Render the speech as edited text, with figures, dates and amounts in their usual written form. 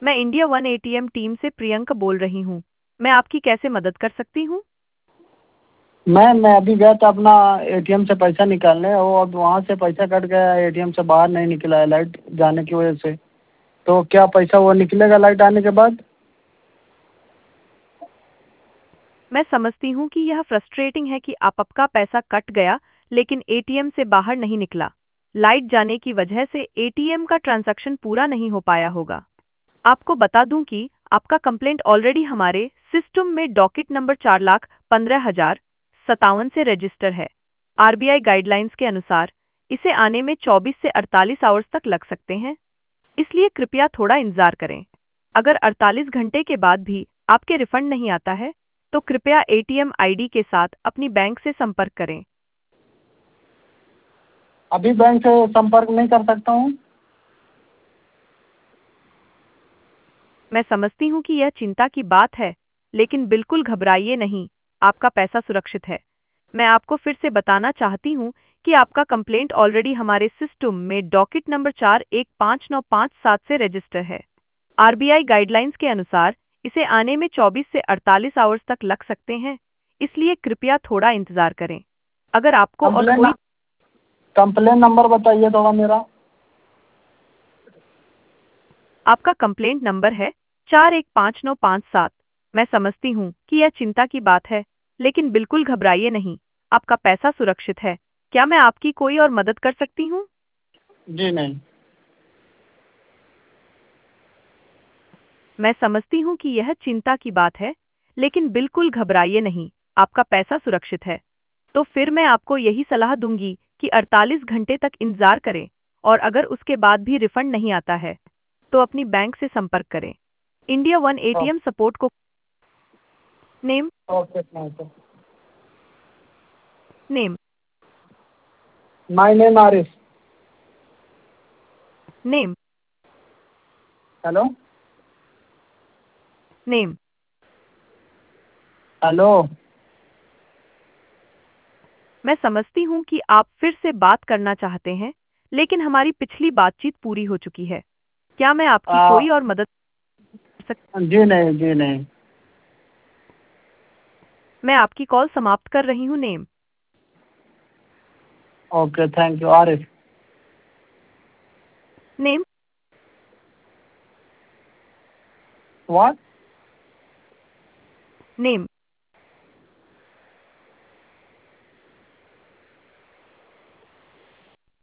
मैं India one ATM team से प्रियंका बोल रही हूँ। मैं आपकी कैसे मदद कर सकती हूँ? मैं अभी गया था अपना एटीएम से पैसा निकालने, वो अब वहाँ से पैसा कट गया, एटीएम से बाहर नहीं निकला है लाइट जाने की वजह से। तो क्या पैसा वो निकलेगा लाइट आने के बाद? मैं समझती हूँ कि यह फ्रस्ट्रेटिंग है कि आपका पैसा कट गया लेकिन एटीएम से बाहर नहीं निकला। लाइट जाने की वजह से एटीएम का ट्रांजैक्शन पूरा नहीं हो पाया होगा। आपको बता दूं कि आपका कंप्लेंट ऑलरेडी हमारे सिस्टम में डॉकेट नंबर 4,15,057 से रजिस्टर है। आरबीआई गाइडलाइंस के अनुसार इसे आने में 24 से 48 आवर्स तक लग सकते हैं, इसलिए कृपया थोड़ा इंतजार करें। अगर 48 घंटे के बाद भी आपके रिफंड नहीं आता है, तो कृपया एटीएम आईडी के साथ अपनी बैंक से संपर्क करें। अभी बैंक से संपर्क नहीं कर सकता हूँ? मैं समझती हूँ कि यह चिंता की बात है, लेकिन बिल्कुल घबराइए नहीं, आपका पैसा सुरक्षित है। मैं आपको फिर से बताना चाहती हूँ कि आपका कंप्लेंट ऑलरेडी हमारे सिस्टम में डॉकेट नंबर 4,15,957 से रजिस्टर है। आरबीआई गाइडलाइंस के अनुसार इसे आने में 24 से 48 आवर्स तक लग सकते हैं, इसलिए कृपया थोड़ा इंतजार करें। अगर आपको और कंप्लेन कोई कंप्लेन नंबर बताइए थोड़ा मेरा। आपका कंप्लेंट नंबर है 4,15,957। मैं समझती हूँ कि यह चिंता की बात है, लेकिन बिल्कुल घबराइए नहीं, आपका पैसा सुरक्षित है। क्या मैं आपकी कोई और मदद कर सकती हूँ? जी नहीं। मैं समझती हूँ कि यह चिंता की बात है, लेकिन बिल्कुल घबराइए नहीं, आपका पैसा सुरक्षित है। तो फिर मैं आपको यही सलाह दूंगी कि 48 घंटे तक इंतजार करें, और अगर उसके बाद भी रिफंड नहीं आता है, तो अपनी बैंक से संपर्क करें। इंडिया वन एटीएम सपोर्ट को name okay thank you. Name my name Arif. Name hello. Name hello. मैं समझती हूँ कि आप फिर से बात करना चाहते हैं, लेकिन हमारी पिछली बातचीत पूरी हो चुकी है। क्या मैं आपकी आ, कोई और मदद कर सकती? जी नहीं, जी नहीं। मैं आपकी कॉल समाप्त कर रही हूँ। Name okay thank you Arif. Name what? Name